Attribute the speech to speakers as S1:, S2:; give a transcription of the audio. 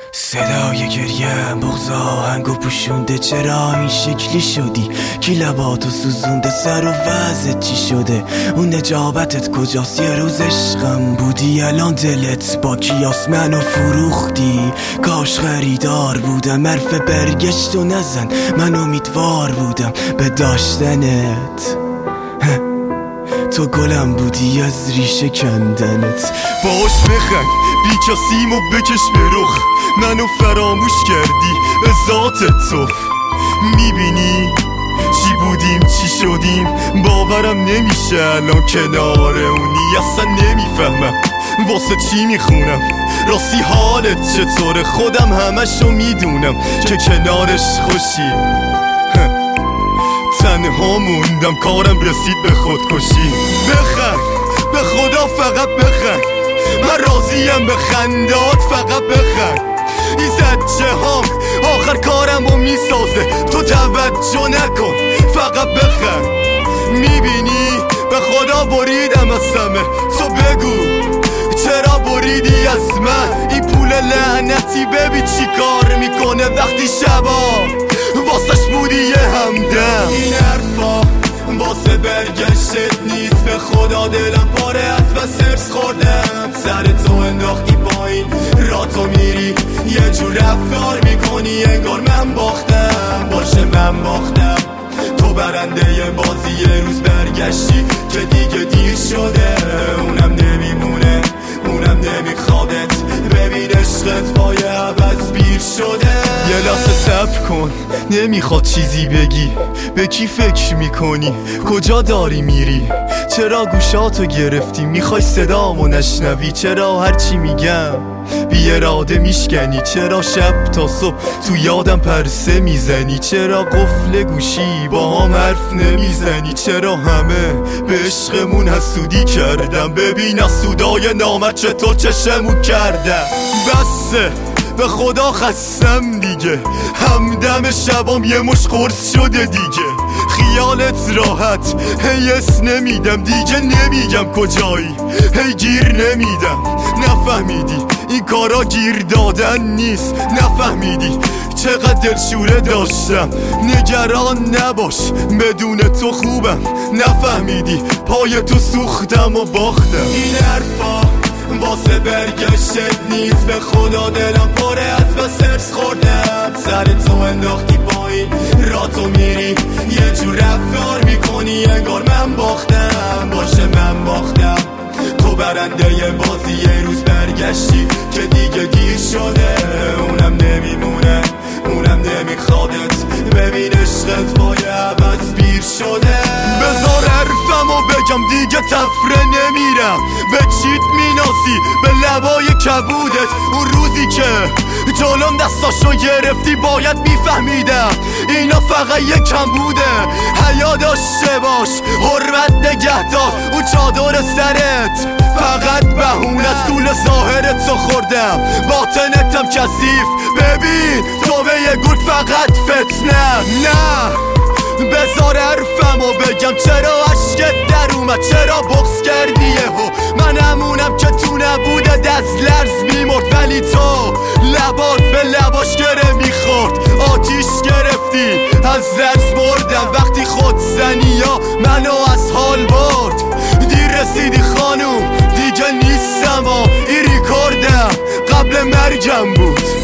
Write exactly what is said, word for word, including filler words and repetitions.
S1: صدای گریه بغض آهنگو پوشونده، چرا این شکلی شدی؟ کی لباتو سوزونده؟ سر و وضعت چی شده؟ اون نجابتت کجاست؟ یه روز عشقم بودی، الان دلت با کیاس منو فروختی. کاش خریدار بودم، حرف برگشت و نزن، من امیدوار بودم به داشتنت. تو گلم بودی از ریشه کندنت.
S2: باش بخند بی کسیمو بکش به رخ، منو فراموش کردی به ذات توف. میبینی چی بودیم چی شدیم، باورم نمیشه الان کنار اونی. اصلا نمیفهمم واسه چی میخونم، راستی حالت چطوره؟ خودم همشو میدونم که کنارش خوشی. تنها موندم کارم رسید به خودکشی. بخند به خدا فقط بخند، من راضیم به خندات فقط بخند. این زجه هام آخر کارم رو میسازه، تو توجه نکن فقط بخند. میبینی به خدا بریدم از همه، تو بگو چرا بریدی از من؟ این پول لعنتی ببین چی کار میکنه وقتی شبا واسش بودی یه همدم. این حرفا واسه برگشتت نیست، به خدا دلم پاره از بس هرس خوردم. سر تو انداختی پایین را تو میری، یه جور رفتار میکنی انگار من باختم. باشه من باختم، تو برنده بازی. یه روز برگشتی که دیگه دیر شده، اونم نمیمونه اونم نمیخوادت. ببین عشقت با یه عوض پیر شده. یه لحظه صبر کن، نمیخواد چیزی بگی. به کی فکر میکنی؟ کجا داری میری؟ چرا گوشاتو گرفتی؟ میخوای صدامو نشنوی؟ چرا هرچی میگم بی اراده میشکنی؟ چرا شب تا صبح تو یادم پرسه میزنی؟ چرا قفل گوشی با هم حرف نمیزنی؟ چرا همه به عشقمون حسودی کردم؟ ببین حسودای نامت چطور چشمو کردم. بسه به خدا خستم دیگه، همدم شبام یه مش قرص شده دیگه. خیالت راحت هی اس نمیدم دیگه، نمیگم کجایی هی گیر نمیدم. نفهمیدی این کارا گیر دادن نیست؟ نفهمیدی چقدر دلشوره داشتم؟ نگران نباش بدون تو خوبم. نفهمیدی پای تو سوختم و باختم. این حرفا واسه برگشتت نیست، به خدا دلم پاره از بس هرس خوردم. سر تو انداختی پایین را تو میری، یه جور رفتار میکنی انگار من باختم. باشه من باختم، تو برنده بازی. یه روز برگشتی که دیگه دیر شده، اونم نمیمونه اونم نمیخوادت. ببین عشقت با یه عوض پیر شده. بذار حرفمو بگم دیگه تفره نمیرم. به چیت میناسی به لبای کبودت، اون روزی که جلوم دستاشو گرفتی باید میفهمیدم اینا فقط یه کم بوده. حیا داشته باش، حرمت نگهدار، اون چادر سرت فقط بهونه از طول ظاهرت تو خوردم، باطنتم کثیف. ببین تو به یه گوت فقط فتنه. نه بذار حرفمو بگم، چرا عشقت در اومد؟ چرا بغض کردی یهو؟ من همونم که تو نبوده دست لرز میمرد، ولی تو لبات به لباش گره میخورد. آتیش گرفتی از لرز مردم وقتی خود زنی ها منو از حال برد. دیر رسیدی خانوم دیگه نیستم ها، این ریکاردم قبل مرگم بود.